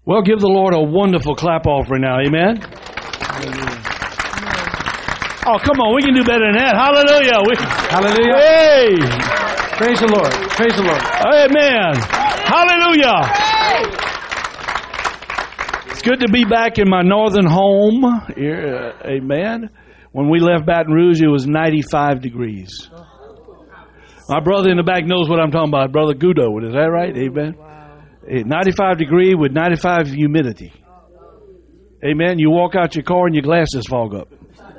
Well, give the Lord a wonderful clap offering now. Amen. Oh, come on. We can do better than that. Hallelujah. Hallelujah. Hey. Praise the Lord. Praise the Lord. Amen. Hallelujah. It's good to be back in my northern home. Amen. When we left Baton Rouge, it was 95 degrees. My brother in the back knows what I'm talking about. Brother Gudo. Is that right? Amen. 95 degree with 95 humidity. Amen. You walk out your car and your glasses fog up.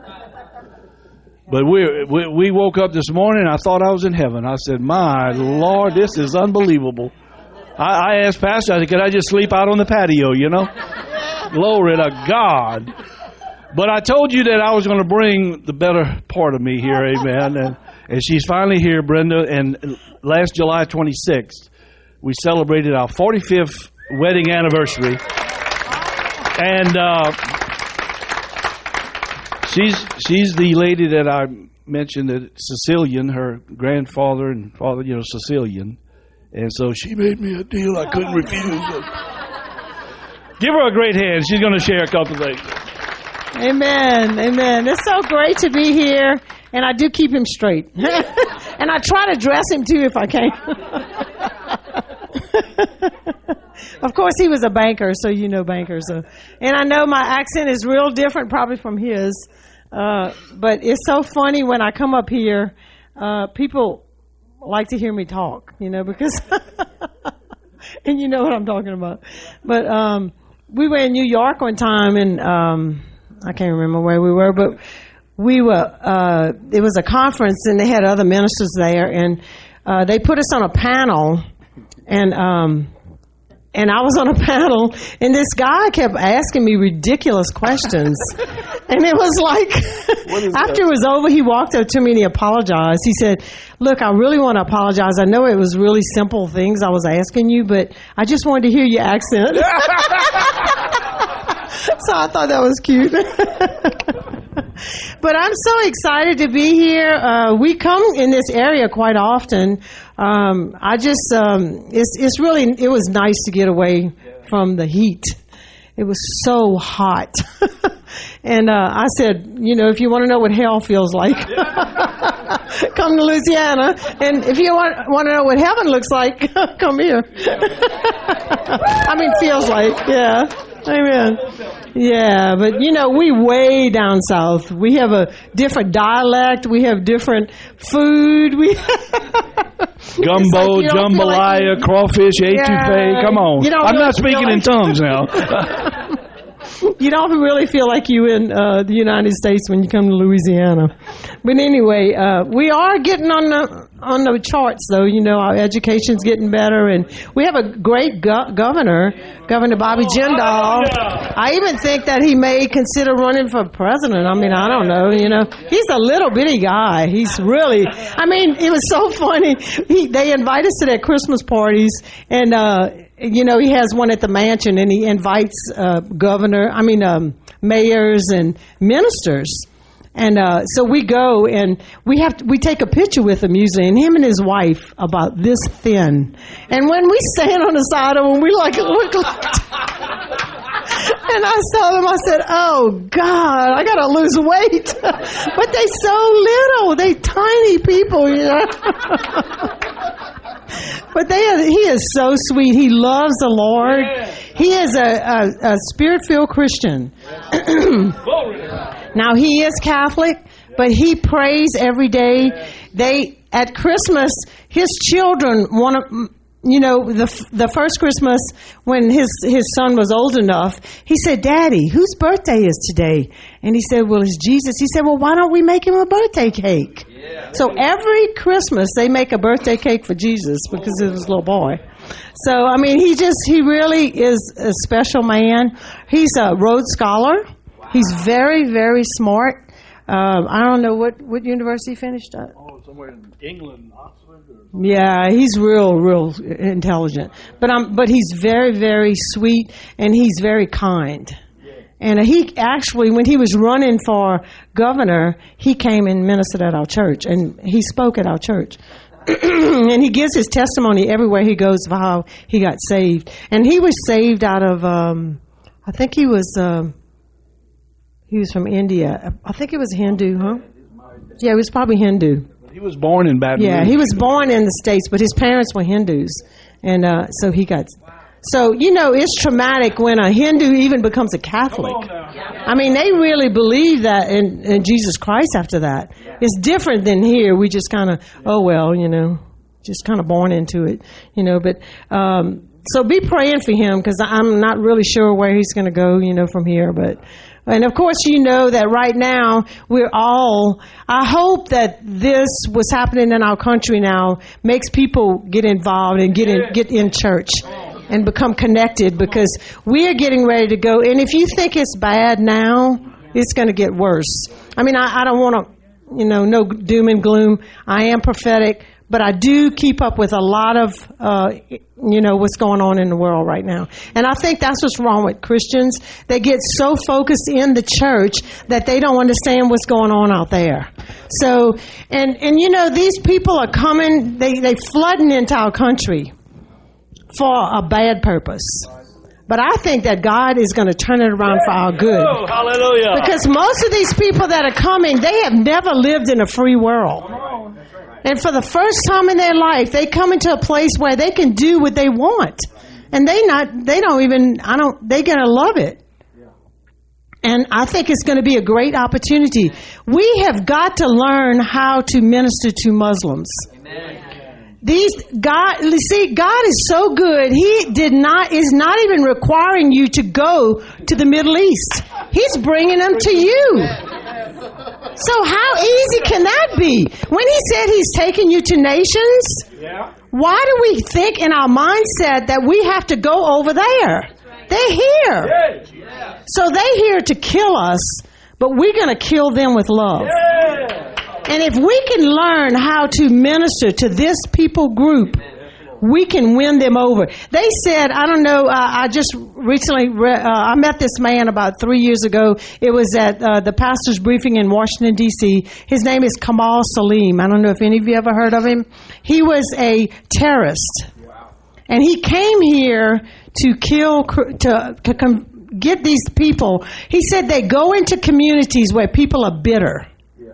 But we woke up this morning and I thought I was in heaven. I said, my Lord, this is unbelievable. I asked Pastor, I said, could I just sleep out on the patio, you know? Glory to God. But I told you that I was going to bring the better part of me here, amen. And she's finally here, Brenda. And last July 26th, we celebrated our 45th wedding anniversary. And she's the lady that I mentioned, that Sicilian, her grandfather and father, you know, Sicilian. And so she made me a deal I couldn't refuse. Give her a great hand. She's going to share a couple of things. Amen. Amen. It's so great to be here. And I do keep him straight. And I try to dress him too if I can. Of course, he was a banker, so you know bankers. And I know my accent is real different probably from his. But it's so funny when I come up here, people like to hear me talk, you know, because, and you know what I'm talking about. But we were in New York one time, and I can't remember where we were, but we were, it was a conference, and they had other ministers there, and they put us on a panel, and I was on a panel, and this guy kept asking me ridiculous questions. And it was like, after it was over, he walked up to me and he apologized. He said, look, I really want to apologize. I know it was really simple things I was asking you, but I just wanted to hear your accent. So I thought that was cute. But I'm so excited to be here. We come in this area quite often. It was nice to get away from the heat. It was so hot. And I said, you know, if you want to know what hell feels like, come to Louisiana. And if you want to know what heaven looks like, come here. I mean, feels like, yeah. Amen. Yeah, but you know, we way down south. We have a different dialect. We have different food. We gumbo, like jambalaya, like crawfish, etouffee. Come on. I'm not speaking in tongues now. You don't really feel like you in the United States when you come to Louisiana. But anyway, we are getting on the charts, though. You know, our education's getting better, and we have a great governor, Governor Bobby Jindal. I even think that he may consider running for president. I mean, I don't know. You know, he's a little bitty guy. He's really. I mean, it was so funny. They invite us to their Christmas parties, and you know, he has one at the mansion, and he invites mayors and ministers. And so we go, and we take a picture with him usually, and him and his wife about this thin. And when we stand on the side of him, we look like. And I told him, I said, "Oh God, I gotta lose weight." But they so little, they tiny people, you know. But he is so sweet. He loves the Lord. Yeah. He is a Spirit-filled Christian. Now, he is Catholic, but he prays every day. At Christmas, his children want to, you know, the first Christmas when his son was old enough, he said, "Daddy, whose birthday is today?" And he said, "Well, it's Jesus." He said, "Well, why don't we make him a birthday cake?" Yeah. So every Christmas they make a birthday cake for Jesus because of his little boy. So, I mean, he really is a special man. He's a Rhodes Scholar. Wow. He's very, very smart. I don't know what university he finished at. Oh, somewhere in England, Oxford. Yeah, he's real intelligent. But he's very, very sweet, and he's very kind. And he actually, when he was running for governor, he came and ministered at our church, and he spoke at our church. and he gives his testimony everywhere he goes of how he got saved. And he was saved out of, I think he was from India. I think he was Hindu, huh? Yeah, he was probably Hindu. He was born in Baton Rouge. Yeah, he was born in the States, but his parents were Hindus. And so he got... So, it's traumatic when a Hindu even becomes a Catholic. I mean, they really believe that in Jesus Christ after that. It's different than here. We just kind of, just kind of born into it, But so be praying for him, because I'm not really sure where he's going to go, from here. And of course, that right now I hope that this, what's happening in our country now, makes people get involved and get in church and become connected, because we are getting ready to go. And if you think it's bad now, it's going to get worse. I mean, I don't want to, no doom and gloom. I am prophetic, but I do keep up with a lot of, what's going on in the world right now. And I think that's what's wrong with Christians. They get so focused in the church that they don't understand what's going on out there. So, and these people are coming, they flooding into our country for a bad purpose. But I think that God is going to turn it around for our good. Oh, hallelujah. Because most of these people that are coming, they have never lived in a free world. And for the first time in their life, they come into a place where they can do what they want. And they're going to love it. And I think it's going to be a great opportunity. We have got to learn how to minister to Muslims. Amen. God is so good. He is not even requiring you to go to the Middle East. He's bringing them to you. So how easy can that be? When he said he's taking you to nations, why do we think in our mindset that we have to go over there? They're here. So they're here to kill us, but we're going to kill them with love. And if we can learn how to minister to this people group, we can win them over. They said, I don't know, I just recently I met this man about 3 years ago. It was at the pastor's briefing in Washington, D.C. His name is Kamal Salim. I don't know if any of you ever heard of him. He was a terrorist. And he came here to kill, to get these people. He said they go into communities where people are bitter.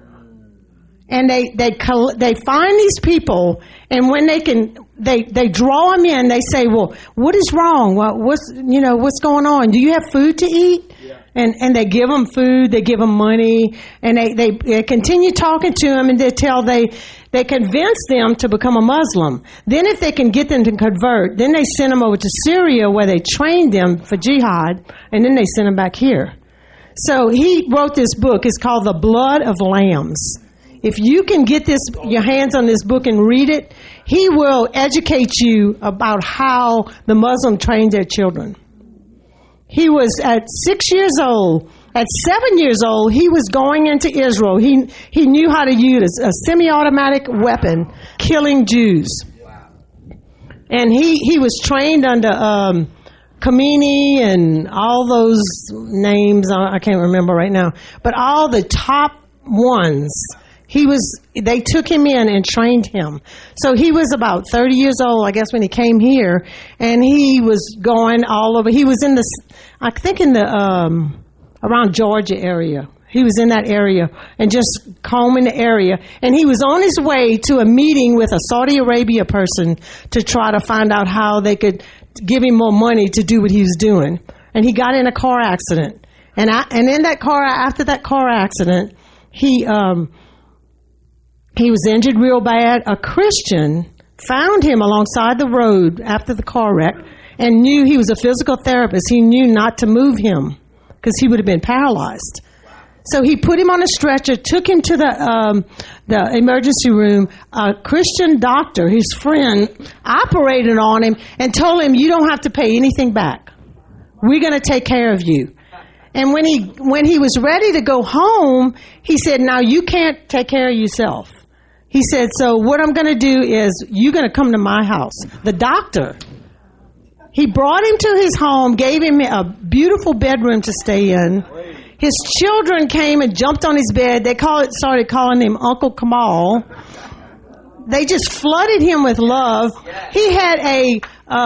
And they find these people, and when they draw them in. They say, "Well, what is wrong? What's going on? Do you have food to eat?" Yeah. And they give them food, they give them money, and they continue talking to them until they convince them to become a Muslim. Then, if they can get them to convert, then they send them over to Syria, where they train them for jihad, and then they send them back here. So he wrote this book. It's called The Blood of Lambs. If you can get your hands on this book and read it, he will educate you about how the Muslim trained their children. He was at 6 years old. At 7 years old, he was going into Israel. He knew how to use a semi-automatic weapon, killing Jews. And he was trained under Khomeini and all those names. I can't remember right now. But all the top ones. They took him in and trained him. So he was about 30 years old, I guess, when he came here, and he was going all over. He was in around Georgia area. He was in that area and just combing the area. And he was on his way to a meeting with a Saudi Arabia person to try to find out how they could give him more money to do what he was doing. And he got in a car accident. And in that car, after that car accident, he was injured real bad. A Christian found him alongside the road after the car wreck and knew he was a physical therapist. He knew not to move him because he would have been paralyzed. So he put him on a stretcher, took him to the emergency room. A Christian doctor, his friend, operated on him and told him, "You don't have to pay anything back. We're going to take care of you." And when he was ready to go home, he said, "Now you can't take care of yourself." He said, "So what I'm going to do is you're going to come to my house." The doctor, he brought him to his home, gave him a beautiful bedroom to stay in. His children came and jumped on his bed. They started calling him Uncle Kamal. they just flooded him with love. He had a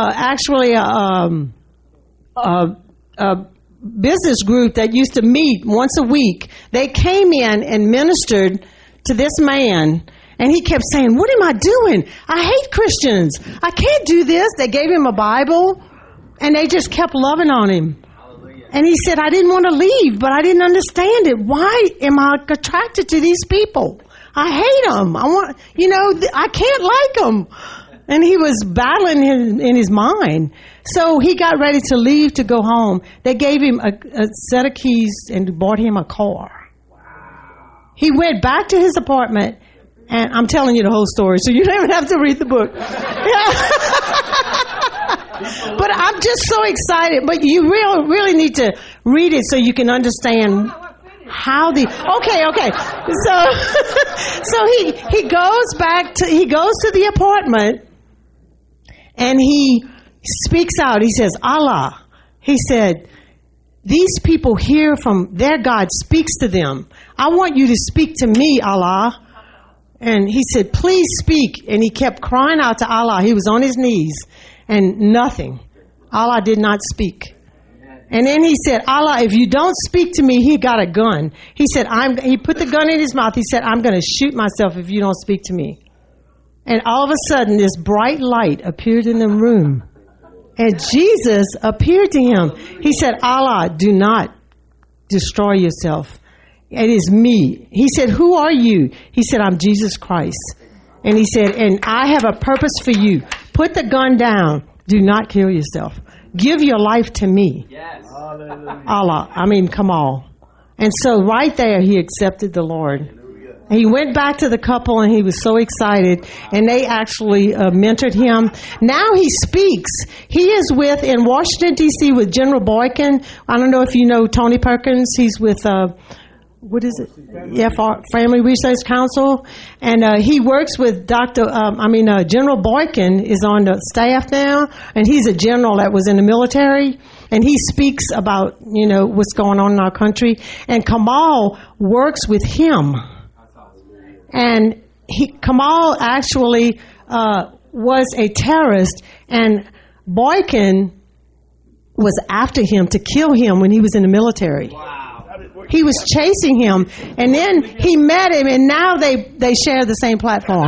business group that used to meet once a week. They came in and ministered to this man, and he kept saying, "What am I doing? I hate Christians. I can't do this." They gave him a Bible, and they just kept loving on him. And he said, "I didn't want to leave, but I didn't understand it. Why am I attracted to these people? I hate them. I can't like them." And he was battling in his mind. So he got ready to leave to go home. They gave him a set of keys and bought him a car. He went back to his apartment, and I'm telling you the whole story, so you don't even have to read the book. But I'm just so excited. But you really need to read it so you can understand how okay. So he goes to the apartment, and he speaks out. He says, "Allah." He said, "These people hear from their God speaks to them. I want you to speak to me, Allah." And he said, "Please speak." And he kept crying out to Allah. He was on his knees, and nothing. Allah did not speak. And then he said, "Allah, if you don't speak to me," he got a gun. He said, he put the gun in his mouth. He said, "I'm going to shoot myself if you don't speak to me." And all of a sudden, this bright light appeared in the room. And Jesus appeared to him. He said, "Allah, do not destroy yourself. It is me." He said, "Who are you?" He said, "I'm Jesus Christ." And he said, "And I have a purpose for you. Put the gun down. Do not kill yourself. Give your life to me." Yes. Allah. Come on. And so right there, he accepted the Lord. He went back to the couple, and he was so excited. And they actually mentored him. Now he speaks. He is in Washington, D.C. with General Boykin. I don't know if you know Tony Perkins. He's with... what is it? Family Research Council. And he works with General Boykin is on the staff now, and he's a general that was in the military, and he speaks about, what's going on in our country. And Kamal works with him. And Kamal actually was a terrorist, and Boykin was after him to kill him when he was in the military. Wow. He was chasing him, and then he met him, and now they share the same platform.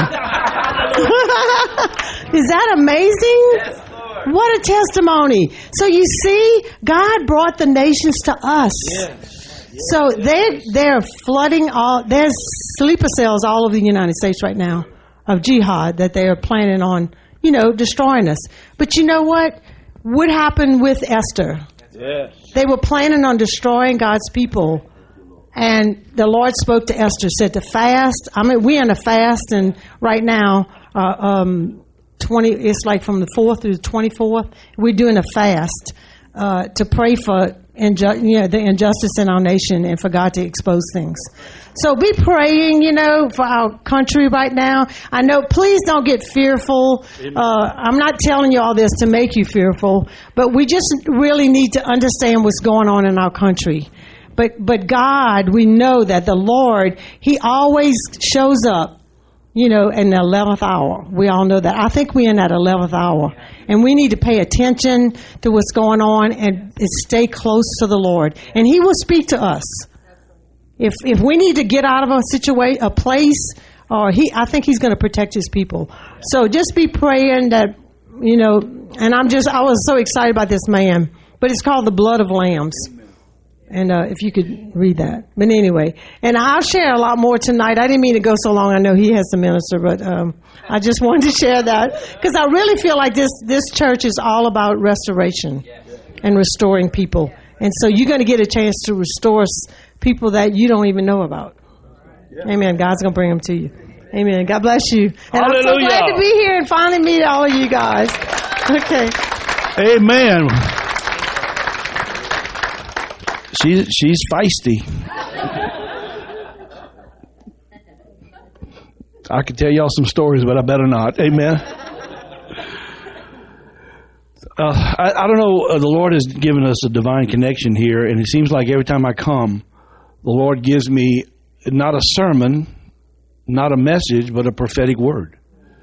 Is that amazing? Yes, what a testimony. So you see, God brought the nations to us. Yes. So they're flooding there's sleeper cells all over the United States right now of jihad that they are planning on, destroying us. But you know what? What happened with Esther? Yes. They were planning on destroying God's people. And the Lord spoke to Esther, said to fast. We're in a fast, and right now, it's like from the 4th through the 24th. We're doing a fast to pray for the injustice in our nation and for God to expose things. So be praying, for our country right now. I know, please don't get fearful. I'm not telling you all this to make you fearful, but we just really need to understand what's going on in our country. But God, we know that the Lord, He always shows up, in the 11th hour. We all know that. I think we're in that 11th hour. And we need to pay attention to what's going on and stay close to the Lord. And He will speak to us. If we need to get out of a place, I think He's going to protect His people. So just be praying that, and I was so excited about this man. But it's called The Blood of Lambs. And if you could read that. But anyway, and I'll share a lot more tonight. I didn't mean to go so long. I know he has to minister, but I just wanted to share that. Because I really feel like this church is all about restoration and restoring people. And so you're going to get a chance to restore people that you don't even know about. Amen. God's going to bring them to you. Amen. God bless you. And hallelujah. I'm so glad to be here and finally meet all of you guys. Okay. Amen. She's feisty. I could tell y'all some stories, but I better not. Amen. I don't know. The Lord has given us a divine connection here, and it seems like every time I come, the Lord gives me not a sermon, not a message, but a prophetic word.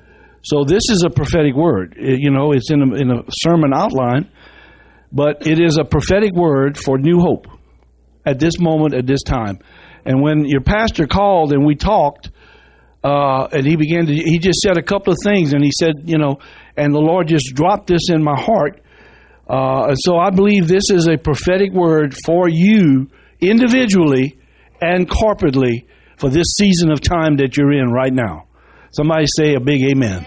So this is a prophetic word. It's in a sermon outline, but it is a prophetic word for new hope at this moment, at this time. And when your pastor called and we talked, and he just said a couple of things, and he said, and the Lord just dropped this in my heart. And so I believe this is a prophetic word for you individually and corporately for this season of time that you're in right now. Somebody say a big amen.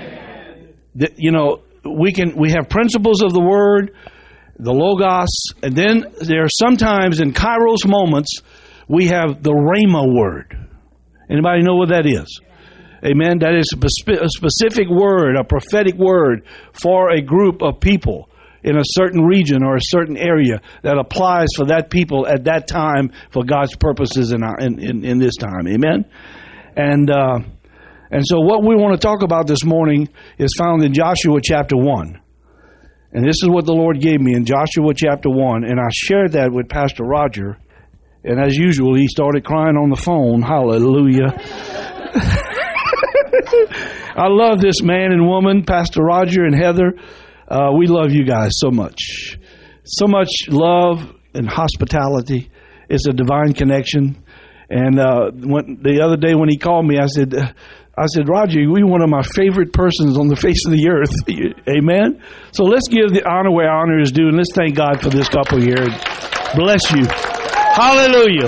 We have principles of the word, the Logos, and then there are sometimes in Kairos moments we have the Rhema word. Anybody know what that is? Amen. That is a specific word, a prophetic word for a group of people in a certain region or a certain area that applies for that people at that time for God's purposes in this time. Amen. And so what we want to talk about this morning is found in Joshua chapter 1. And this is what the Lord gave me in Joshua chapter 1. And I shared that with Pastor Roger. And as usual, he started crying on the phone. Hallelujah. I love this man and woman, Pastor Roger and Heather. We love you guys so much. So much love and hospitality. It's a divine connection. And the other day when he called me, I said, Roger, you're one of my favorite persons on the face of the earth. Amen? So let's give the honor where honor is due, and let's thank God for this couple here. Bless you. Hallelujah.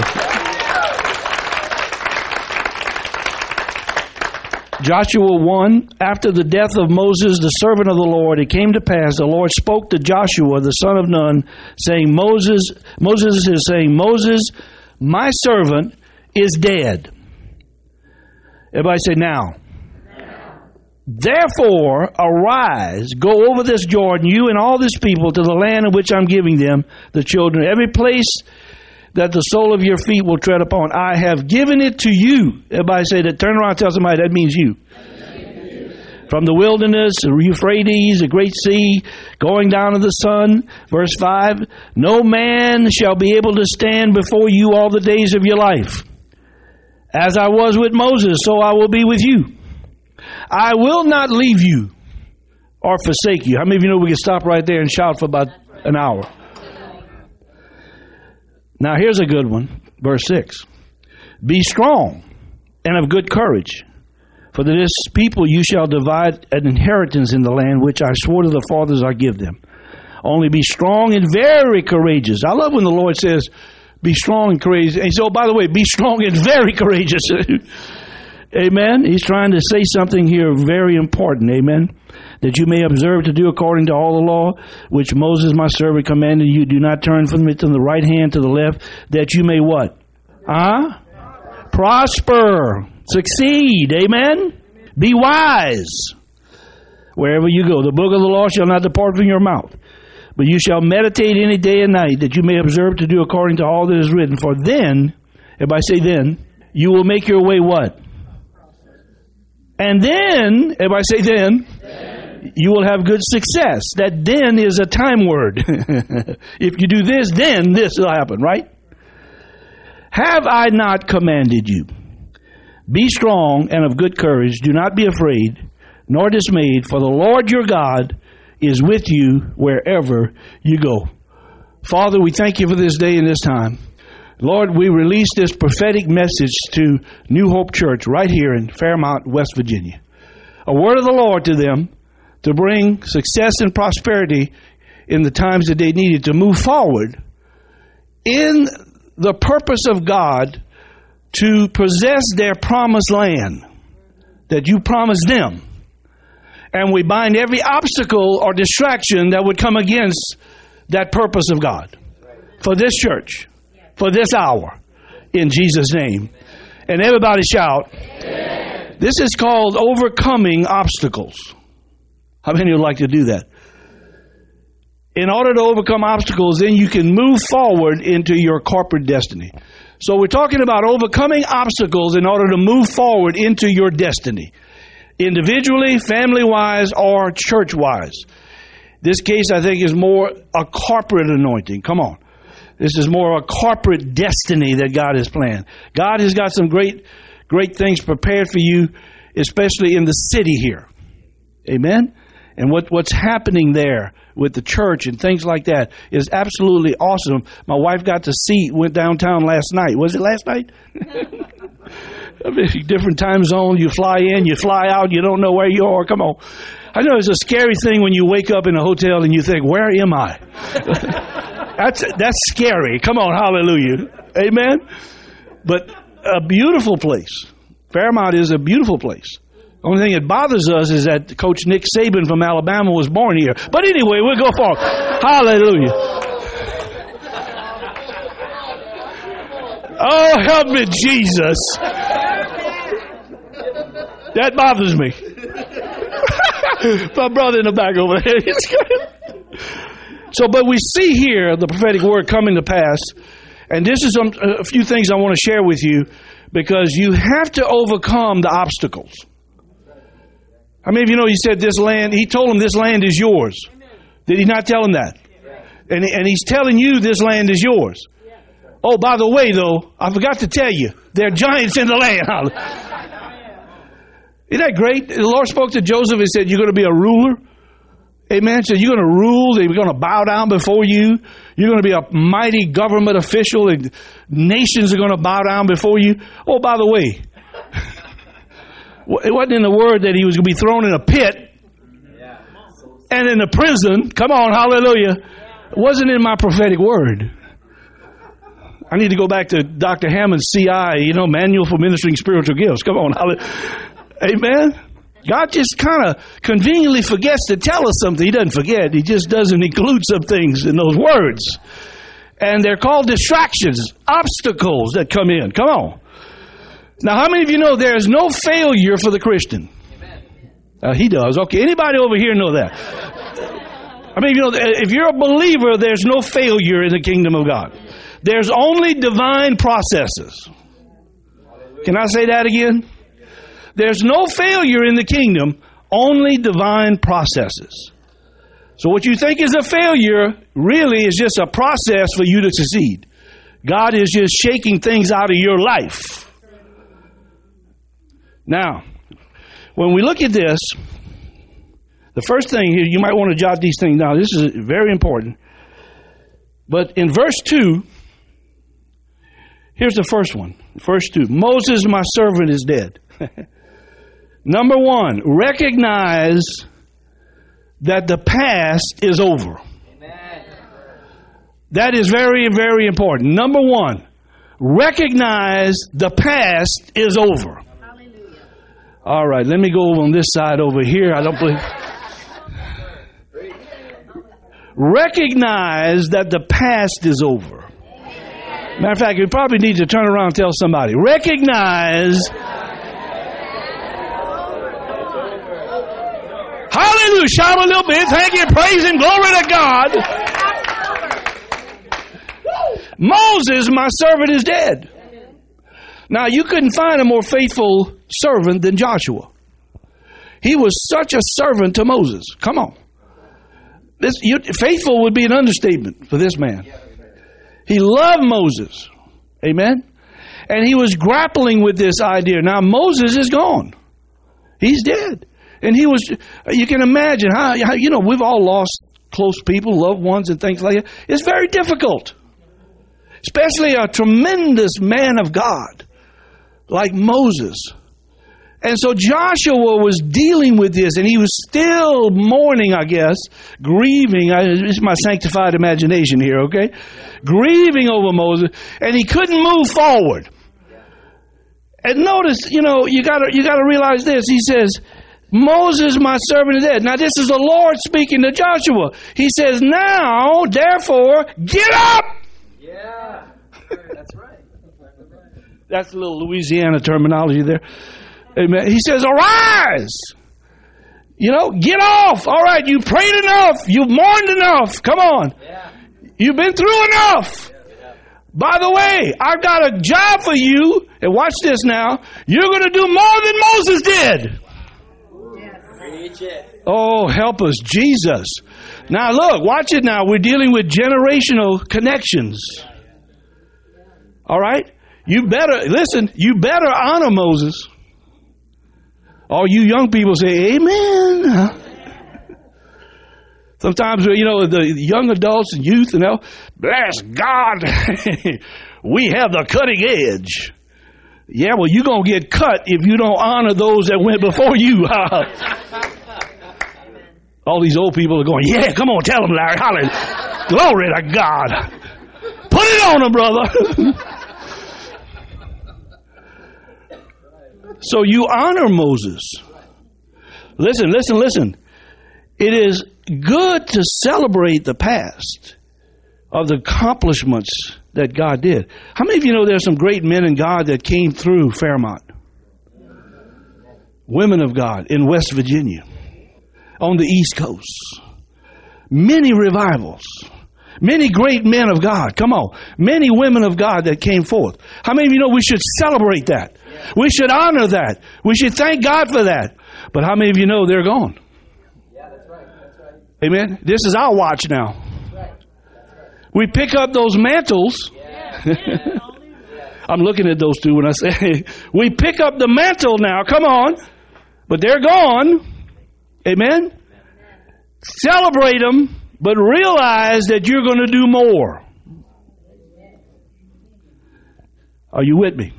Joshua 1, after the death of Moses, the servant of the Lord, it came to pass, the Lord spoke to Joshua, the son of Nun, saying, Moses is saying, Moses, my servant, is dead. Everybody say now. Therefore, arise, go over this Jordan, you and all this people, to the land in which I'm giving them, the children, every place that the sole of your feet will tread upon. I have given it to you. Everybody say that. Turn around and tell somebody that means you. From the wilderness, the Euphrates, the great sea, going down to the sun. Verse 5, no man shall be able to stand before you all the days of your life. As I was with Moses, so I will be with you. I will not leave you or forsake you. How many of you know we can stop right there and shout for about an hour? Now here's a good one. Verse 6. Be strong and of good courage. For to this people you shall divide an inheritance in the land which I swore to the fathers I give them. Only be strong and very courageous. I love when the Lord says, be strong and courageous. And so, by the way, be strong and very courageous. Amen. He's trying to say something here very important. Amen. That you may observe to do according to all the law, which Moses my servant commanded you. Do not turn from it to the right hand, to the left, that you may what? Prosper. Succeed. Amen. Be wise. Wherever you go. The book of the law shall not depart from your mouth, but you shall meditate any day and night, that you may observe to do according to all that is written. For then, everybody say then, you will make your way what? And then, everybody say then, you will have good success. That then is a time word. If you do this, then this will happen, right? Have I not commanded you? Be strong and of good courage. Do not be afraid, nor dismayed, for the Lord your God is with you wherever you go. Father, we thank you for this day and this time. Lord, we release this prophetic message to New Hope Church right here in Fairmont, West Virginia. A word of the Lord to them to bring success and prosperity in the times that they needed to move forward in the purpose of God to possess their promised land that you promised them. And we bind every obstacle or distraction that would come against that purpose of God for this church, for this hour, in Jesus' name. And everybody shout, amen. This is called overcoming obstacles. How many would like to do that? In order to overcome obstacles, then you can move forward into your corporate destiny. So we're talking about overcoming obstacles in order to move forward into your destiny. Individually, family-wise, or church-wise. This case, I think, is more a corporate anointing. Come on. This is more a corporate destiny that God has planned. God has got some great things prepared for you, especially in the city here. Amen? And what's happening there with the church and things like that is absolutely awesome. My wife got to see, went downtown last night. Was it last night? I mean, different time zone. You fly in, you fly out, you don't know where you are. Come on. I know it's a scary thing when you wake up in a hotel and you think, where am I? That's scary. Come on, hallelujah. Amen? But a beautiful place. Fairmont is a beautiful place. The only thing that bothers us is that Coach Nick Saban from Alabama was born here. But anyway, we'll go forward. Hallelujah. Oh, help me, Jesus. That bothers me. My brother in the back over there. So, but we see here the prophetic word coming to pass. And this is a few things I want to share with you, because you have to overcome the obstacles. How many of you know he said this land, he told him this land is yours. Did he not tell him that? And he's telling you this land is yours. Oh, by the way, though, I forgot to tell you, there are giants in the land. Isn't that great? The Lord spoke to Joseph and said, you're going to be a ruler. Amen. So you're going to rule. They're going to bow down before you. You're going to be a mighty government official, and nations are going to bow down before you. Oh, by the way, it wasn't in the word that he was going to be thrown in a pit and in a prison. Come on, hallelujah. It wasn't in my prophetic word. I need to go back to Dr. Hammond's CI, Manual for Ministering Spiritual Gifts. Come on, hallelujah. Amen. God just kind of conveniently forgets to tell us something. He doesn't forget. He just doesn't include some things in those words. And they're called distractions, obstacles that come in. Come on. Now, how many of you know there is no failure for the Christian? He does. Okay. Anybody over here know that? I mean, if you're a believer, there's no failure in the kingdom of God. There's only divine processes. Can I say that again? There's no failure in the kingdom, only divine processes. So what you think is a failure really is just a process for you to succeed. God is just shaking things out of your life. Now, when we look at this, the first thing here, you might want to jot these things down. This is very important. But in verse 2, here's the first one. Verse 2, Moses, my servant, is dead. Number one, recognize that the past is over. Amen. That is very, very important. Number one, recognize the past is over. Hallelujah. All right, let me go over on this side over here. I don't believe. Recognize that the past is over. Matter of fact, you probably need to turn around and tell somebody. Recognize. Hallelujah. Shout a little bit. Thank you. Praise Him. Glory to God. Moses, my servant, is dead. Now, you couldn't find a more faithful servant than Joshua. He was such a servant to Moses. Come on. Faithful would be an understatement for this man. He loved Moses. Amen. And he was grappling with this idea. Now, Moses is gone. He's dead. And he was, you can imagine how, we've all lost close people, loved ones, and things like that. It's very difficult. Especially a tremendous man of God like Moses. And so Joshua was dealing with this, and he was still mourning, I guess, grieving. This is my sanctified imagination here, okay? Grieving over Moses, and he couldn't move forward. And notice, you gotta realize this. He says, Moses, my servant, is dead. Now, this is the Lord speaking to Joshua. He says, now, therefore, get up! Yeah, that's right. That's a little Louisiana terminology there. Amen. He says, arise! Get off! All right, you prayed enough. You've mourned enough. Come on. Yeah. You've been through enough. Yeah. By the way, I've got a job for you. And watch this now. You're going to do more than Moses did. Oh, help us, Jesus. Now look, watch it now. We're dealing with generational connections. All right? You better honor Moses. All you young people say, amen. Sometimes, you know, the young adults and youth, you know, bless God, we have the cutting edge. Yeah, well, you're going to get cut if you don't honor those that went before you. All these old people are going, yeah, come on, tell them, Larry. Hallelujah. Glory to God. Put it on them, brother. So you honor Moses. Listen. It is good to celebrate the past of the accomplishments that God did. How many of you know there's some great men in God that came through Fairmont? Women of God in West Virginia, on the East Coast. Many revivals. Many great men of God. Come on. Many women of God that came forth. How many of you know we should celebrate that? We should honor that. We should thank God for that. But how many of you know they're gone? Yeah, that's right. Amen. This is our watch now. We pick up those mantles. I'm looking at those two when I say, we pick up the mantle now. Come on. But they're gone. Amen. Celebrate them, but realize that you're going to do more. Are you with me?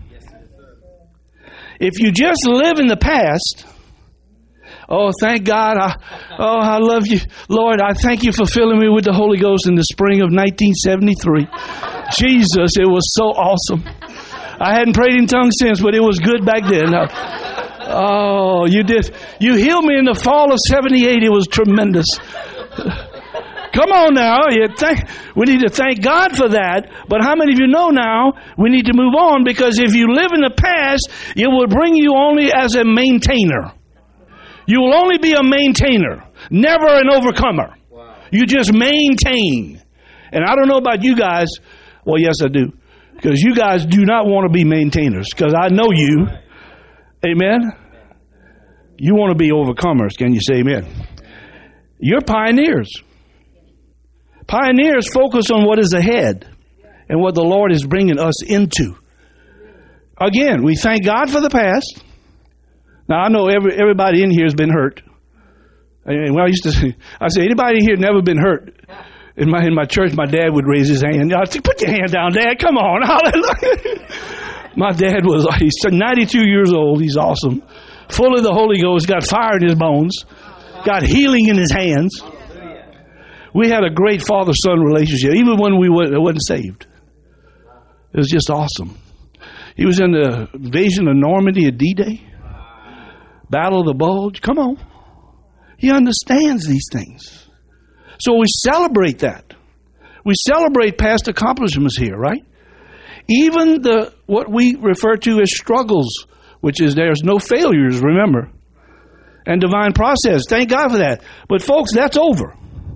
If you just live in the past, oh, thank God. I love you. Lord, I thank you for filling me with the Holy Ghost in the spring of 1973. Jesus, it was so awesome. I hadn't prayed in tongues since, but it was good back then. Oh, you did. You healed me in the fall of 78. It was tremendous. Come on now. We need to thank God for that. But how many of you know now we need to move on? Because if you live in the past, it will bring you only as a maintainer. You will only be a maintainer, never an overcomer. Wow. You just maintain. And I don't know about you guys. Well, yes, I do. Because you guys do not want to be maintainers. Because I know you. Amen? You want to be overcomers. Can you say amen? You're pioneers. Pioneers focus on what is ahead and what the Lord is bringing us into. Again, we thank God for the past. Now, I know everybody in here has been hurt. And when I say, anybody in here never been hurt? In my church, my dad would raise his hand. I'd say, put your hand down, Dad. Come on. Hallelujah. My dad he's 92 years old. He's awesome. Full of the Holy Ghost. Got fire in his bones. Got healing in his hands. We had a great father-son relationship, even when we wasn't saved. It was just awesome. He was in the invasion of Normandy at D-Day. Battle of the Bulge. Come on. He understands these things. So we celebrate that. We celebrate past accomplishments here, right? Even what we refer to as struggles, which is there's no failures, remember. And divine process. Thank God for that. But folks, that's over.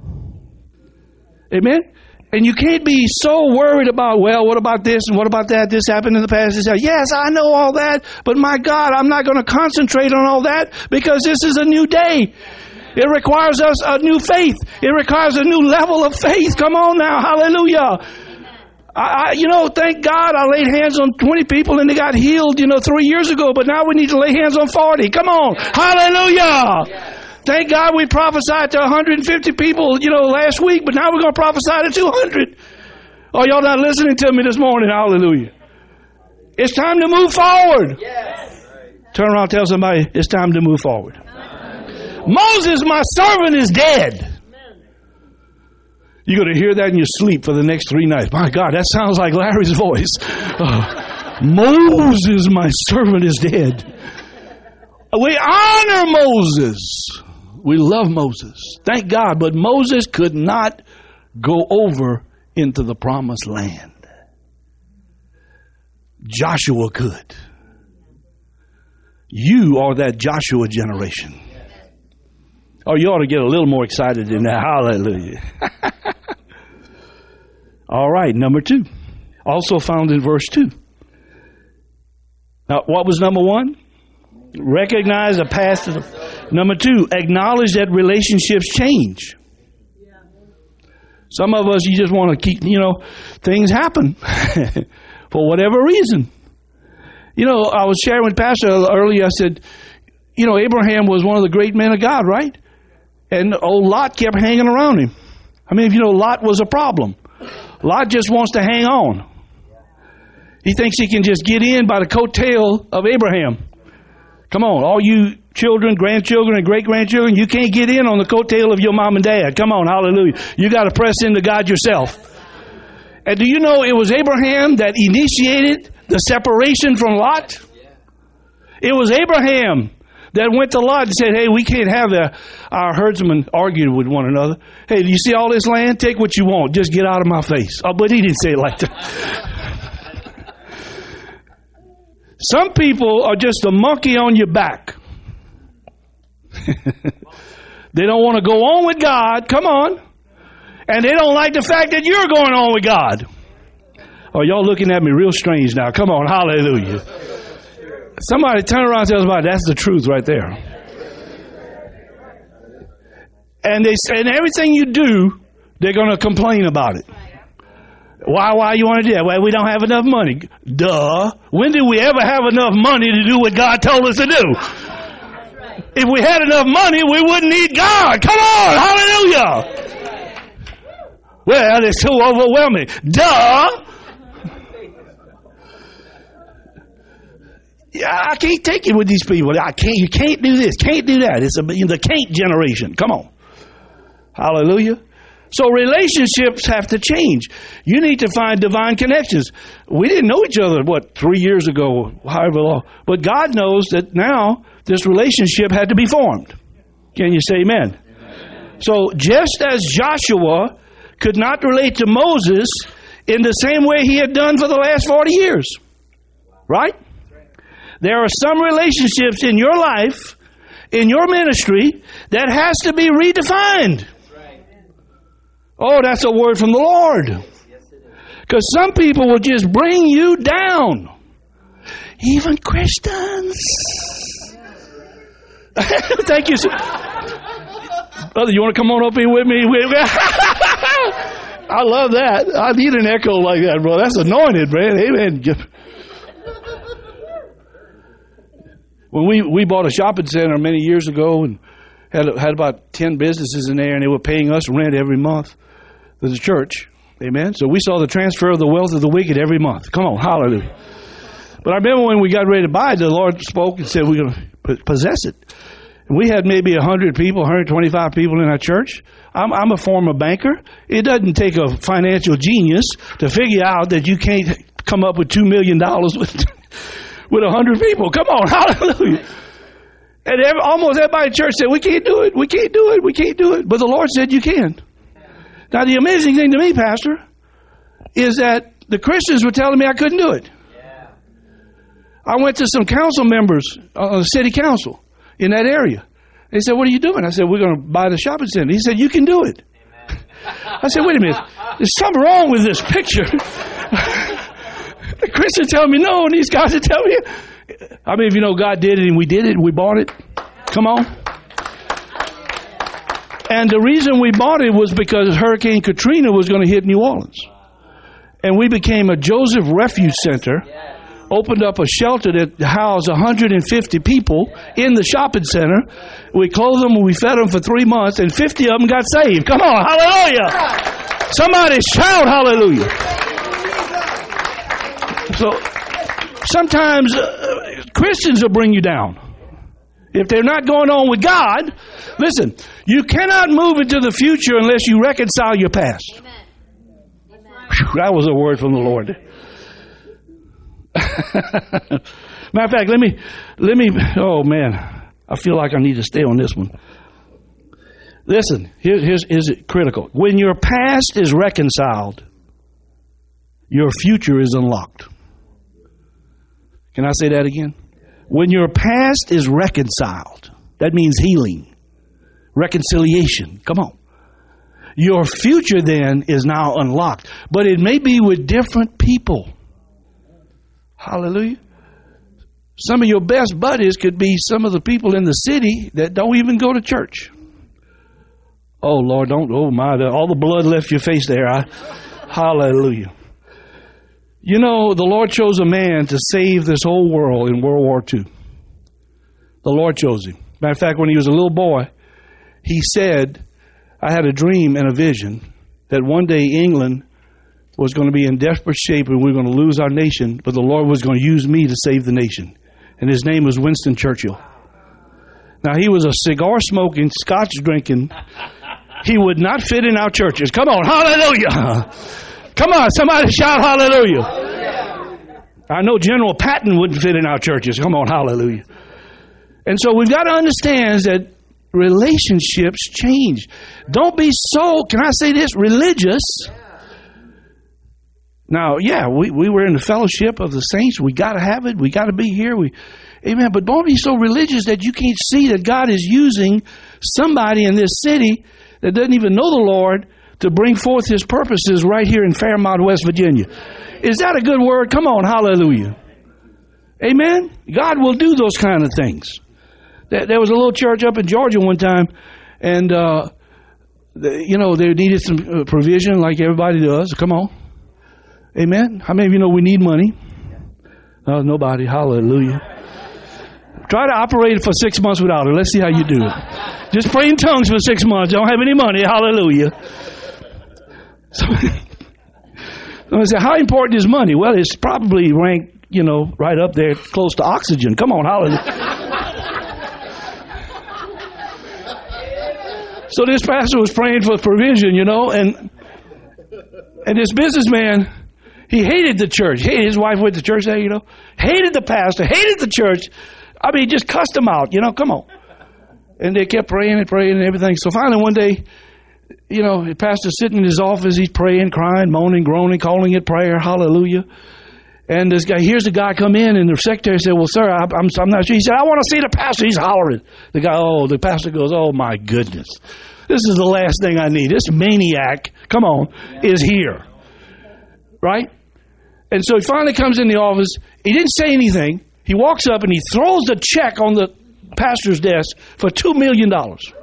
Amen? And you can't be so worried about, well, what about this and what about that? This happened in the past. Yes, I know all that, but my God, I'm not going to concentrate on all that because this is a new day. It requires us a new faith. It requires a new level of faith. Come on now. Hallelujah. Thank God I laid hands on 20 people and they got healed, 3 years ago, but now we need to lay hands on 40. Come on. Hallelujah. Thank God we prophesied to 150 people, last week, but now we're going to prophesy to 200. Oh, y'all not listening to me this morning. Hallelujah. It's time to move forward. Yes. Turn around and tell somebody it's time to move forward. Moses, my servant, is dead. You're going to hear that in your sleep for the next 3 nights. My God, that sounds like Larry's voice. Moses, my servant, is dead. We honor Moses. We love Moses. Thank God. But Moses could not go over into the promised land. Joshua could. You are that Joshua generation. Oh, you ought to get a little more excited than that. Hallelujah. All right, number 2. Also found in verse 2. Now, what was number 1? Recognize the past. Number 2, acknowledge that relationships change. Some of us, you just want to keep, things happen for whatever reason. I was sharing with Pastor earlier. I said, Abraham was one of the great men of God, right? And old Lot kept hanging around him. I mean, if you know, Lot was a problem. Lot just wants to hang on. He thinks he can just get in by the coattail of Abraham. Come on, all you children, grandchildren, and great-grandchildren, you can't get in on the coattail of your mom and dad. Come on, hallelujah. You got to press into God yourself. And do you know it was Abraham that initiated the separation from Lot? It was Abraham that went to Lot and said, hey, we can't have our herdsmen argue with one another. Hey, do you see all this land? Take what you want. Just get out of my face. Oh, but he didn't say it like that. Some people are just a monkey on your back. They don't want to go on with God. Come on. And they don't like the fact that you're going on with God. Oh, y'all looking at me real strange now. Come on. Hallelujah. Somebody turn around and tell somebody, that's the truth right there. And everything you do, they're going to complain about it. Why you want to do that? Well, we don't have enough money. Duh. When did we ever have enough money to do what God told us to do? If we had enough money, we wouldn't need God. Come on. Hallelujah. Well, it's too overwhelming. Duh. Yeah, I can't take it with these people. You can't do this, can't do that. It's the can't generation. Come on. Hallelujah. So relationships have to change. You need to find divine connections. We didn't know each other, 3 years ago, however long. But God knows that now this relationship had to be formed. Can you say amen? So just as Joshua could not relate to Moses in the same way he had done for the last 40 years. Right? There are some relationships in your life, in your ministry, that has to be redefined. Oh, that's a word from the Lord. Because some people will just bring you down. Even Christians. Thank you. Brother, you want to come on up here with me? I love that. I need an echo like that, bro. That's anointed, man. Amen. When we bought a shopping center many years ago and had about 10 businesses in there, and they were paying us rent every month to the church. Amen. So we saw the transfer of the wealth of the wicked every month. Come on, hallelujah. But I remember when we got ready to buy it, the Lord spoke and said we're going to possess it. And we had maybe 100 people, 125 people in our church. I'm a former banker. It doesn't take a financial genius to figure out that you can't come up with $2 million with 100 people. Come on, hallelujah. And almost everybody in church said, we can't do it, we can't do it, we can't do it. But the Lord said you can. Now the amazing thing to me, Pastor, is that the Christians were telling me I couldn't do it. I went to some council members on the city council in that area. They said, what are you doing? I said, we're going to buy the shopping center. He said, you can do it. I said, wait a minute. There's something wrong with this picture. The Christians tell me no, and these guys are telling me. I mean, if you know God did it and we did it and we bought it. Come on. And the reason we bought it was because Hurricane Katrina was going to hit New Orleans. And we became a Joseph Refuge Center, opened up a shelter that housed 150 people in the shopping center. We clothed them and we fed them for 3 months, and 50 of them got saved. Come on, hallelujah. Somebody shout hallelujah. So sometimes Christians will bring you down. If they're not going on with God, listen, you cannot move into the future unless you reconcile your past. Amen. Whew, that was a word from the Lord. Matter of fact, let me, oh man, I feel like I need to stay on this one. Listen, here's it critical. When your past is reconciled, your future is unlocked. Can I say that again? When your past is reconciled, that means healing, reconciliation. Come on. Your future then is now unlocked, but it may be with different people. Hallelujah. Some of your best buddies could be some of the people in the city that don't even go to church. Oh, Lord, don't, oh my, all the blood left your face there. Hallelujah. You know, the Lord chose a man to save this whole world in World War II. The Lord chose him. Matter of fact, when he was a little boy, he said, I had a dream and a vision that one day England was going to be in desperate shape and we were going to lose our nation, but the Lord was going to use me to save the nation. And his name was Winston Churchill. Now, he was a cigar-smoking, scotch-drinking. He would not fit in our churches. Come on, hallelujah. Come on, somebody shout hallelujah. I know General Patton wouldn't fit in our churches. Come on, hallelujah. And so we've got to understand that relationships change. Don't be so, can I say this, religious. Now, yeah, we were in the fellowship of the saints. We got to have it. We got to be here. Amen. But don't be so religious that you can't see that God is using somebody in this city that doesn't even know the Lord to bring forth his purposes right here in Fairmont, West Virginia. Is that a good word? Come on, hallelujah. Amen. God will do those kind of things. There was a little church up in Georgia one time, and, they needed some provision like everybody does. Come on. Amen. How many of you know we need money? Nobody. Hallelujah. Try to operate it for 6 months without it. Let's see how you do it. Just pray in tongues for 6 months. Don't have any money. Hallelujah. So I say, how important is money? Well, it's probably ranked, right up there close to oxygen. Come on. Hallelujah. So this pastor was praying for provision, and this businessman, he hated the church. His wife went to church there, hated the pastor, hated the church. I mean, just cussed him out, come on. And they kept praying and everything. So finally one day, the pastor's sitting in his office, he's praying, crying, moaning, groaning, calling it prayer, hallelujah. And here's the guy come in, and the secretary said, well, sir, I'm not sure. He said, I want to see the pastor. He's hollering. The pastor goes, oh my goodness. This is the last thing I need. This maniac, come on, is here. Right? And so he finally comes in the office. He didn't say anything. He walks up and he throws the check on the pastor's desk for $2 million.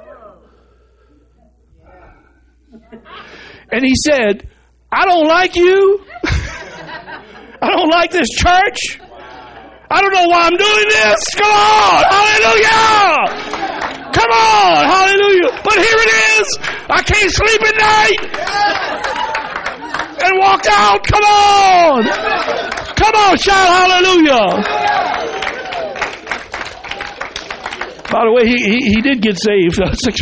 And he said, I don't like you. I don't like this church. I don't know why I'm doing this. Come on. Hallelujah. Come on. Hallelujah. But here it is. I can't sleep at night. And walked out. Come on. Come on. Shout hallelujah. By the way, he did get saved.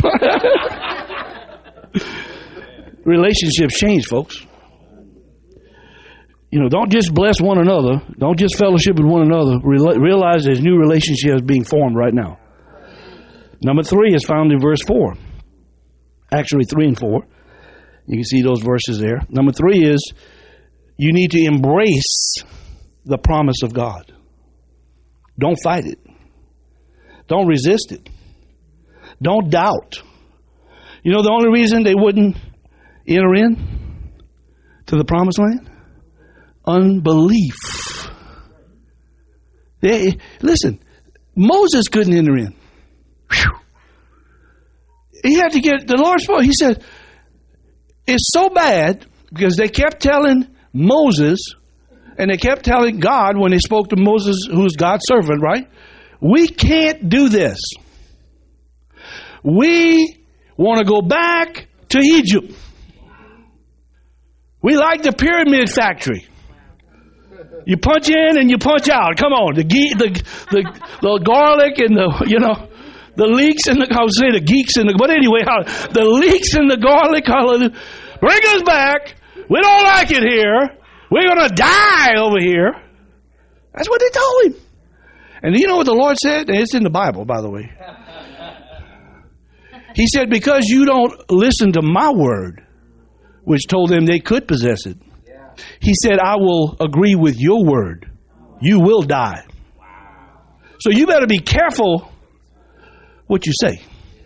Relationships change, folks. Don't just bless one another. Don't just fellowship with one another. Realize there's new relationships being formed right now. Number 3 is found in verse 4. Actually, 3 and 4. You can see those verses there. Number 3 is you need to embrace the promise of God. Don't fight it. Don't resist it. Don't doubt. The only reason they wouldn't enter in to the promised land? Unbelief. Listen, Moses couldn't enter in. Whew. He had to get, the Lord spoke. He said, it's so bad because they kept telling Moses and they kept telling God when they spoke to Moses, who's God's servant, right? We can't do this. We want to go back to Egypt. We like the pyramid factory. You punch in and you punch out. Come on, the garlic and the leeks and I would say the geeks and but anyway, the leeks and the garlic. Bring us back. We don't like it here. We're gonna die over here. That's what they told him. And you know what the Lord said? And it's in the Bible, by the way. He said, because you don't listen to my word, which told them they could possess it. He said, I will agree with your word. You will die. So you better be careful what you say.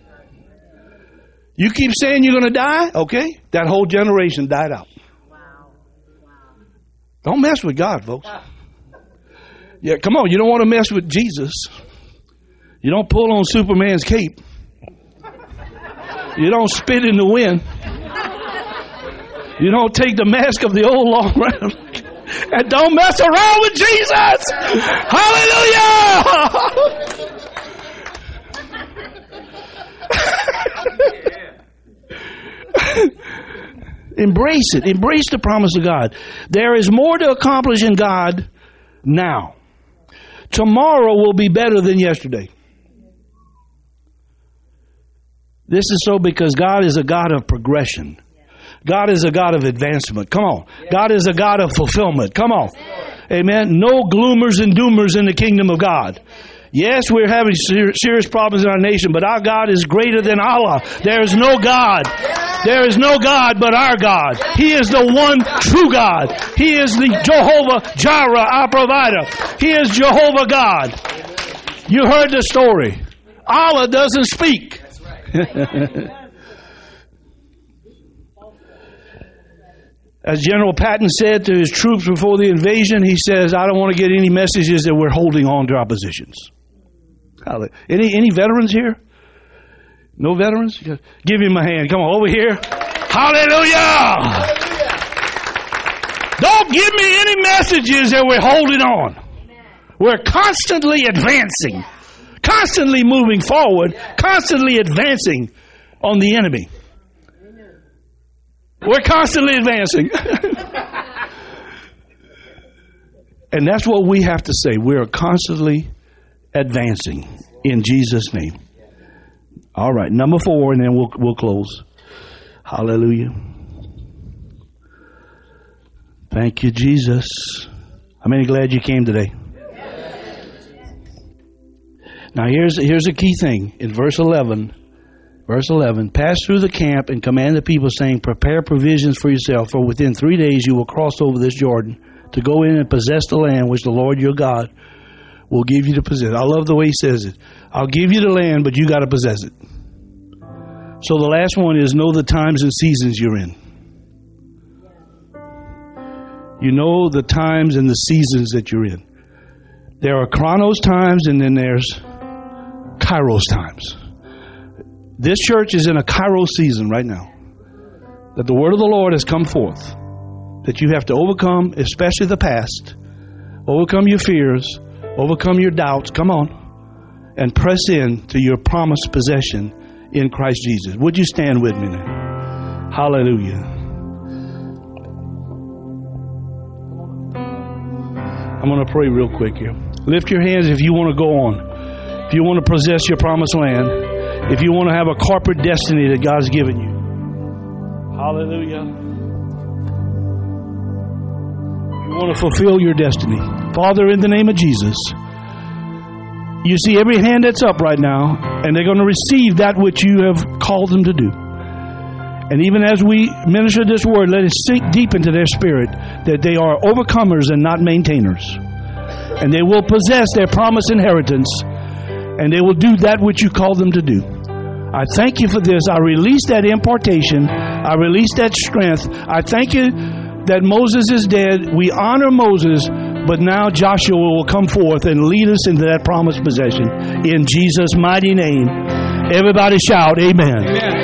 You keep saying you're going to die, okay? That whole generation died out. Don't mess with God, folks. Yeah, come on. You don't want to mess with Jesus. You don't pull on Superman's cape. You don't spit in the wind. You don't take the mask of the old law around. And don't mess around with Jesus. Hallelujah. Embrace it. Embrace the promise of God. There is more to accomplish in God now. Tomorrow will be better than yesterday. This is so because God is a God of progression. God is a God of advancement. Come on. God is a God of fulfillment. Come on. Amen. No gloomers and doomers in the kingdom of God. Yes, we're having serious problems in our nation, but our God is greater than Allah. There is no God. There is no God but our God. He is the one true God. He is the Jehovah Jireh, our provider. He is Jehovah God. You heard the story. Allah doesn't speak. As General Patton said to his troops before the invasion, he says, I don't want to get any messages that we're holding on to our positions. Any veterans here? No veterans? Give him a hand. Come on, over here. Hallelujah! Don't give me any messages that we're holding on. We're constantly advancing, constantly moving forward, constantly advancing on the enemy. We're constantly advancing. And that's what we have to say. We're constantly advancing in Jesus' name. All right, number 4, and then we'll close. Hallelujah. Thank you, Jesus. How many glad you came today? Now here's a key thing. In verse 11, pass through the camp and command the people, saying, prepare provisions for yourself, for within 3 days you will cross over this Jordan to go in and possess the land which the Lord your God will give you to possess. I love the way he says it. I'll give you the land, but you got to possess it. So the last one is know the times and seasons you're in. You know the times and the seasons that you're in. There are Chronos times and then there's Kairos times. This church is in a Kairos season right now. That the word of the Lord has come forth. That you have to overcome, especially the past. Overcome your fears. Overcome your doubts. Come on. And press in to your promised possession in Christ Jesus. Would you stand with me now? Hallelujah. I'm going to pray real quick here. Lift your hands if you want to go on. If you want to possess your promised land. If you want to have a corporate destiny that God's given you. Hallelujah. You want to fulfill your destiny. Father, in the name of Jesus, you see every hand that's up right now, and they're going to receive that which you have called them to do. And even as we minister this word, let it sink deep into their spirit that they are overcomers and not maintainers. And they will possess their promised inheritance, and they will do that which you called them to do. I thank you for this. I release that impartation. I release that strength. I thank you that Moses is dead. We honor Moses, but now Joshua will come forth and lead us into that promised possession. In Jesus' mighty name. Everybody shout, amen. Amen.